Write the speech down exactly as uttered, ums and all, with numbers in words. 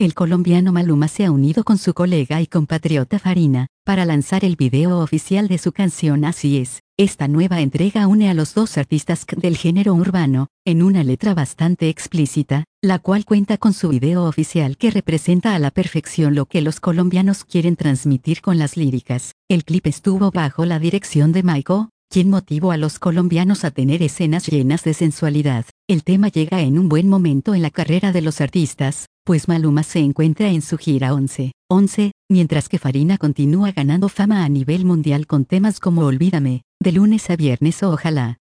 el colombiano Maluma se ha unido con su colega y compatriota Farina, para lanzar el video oficial de su canción Así es. Esta nueva entrega une a los dos artistas del género urbano, en una letra bastante explícita, la cual cuenta con su video oficial que representa a la perfección lo que los colombianos quieren transmitir con las líricas. El clip estuvo bajo la dirección de Maiko, quien motivó a los colombianos a tener escenas llenas de sensualidad. El tema llega en un buen momento en la carrera de los artistas, pues Maluma se encuentra en su gira once once, mientras que Farina continúa ganando fama a nivel mundial con temas como Olvídame, de lunes a viernes o Ojalá.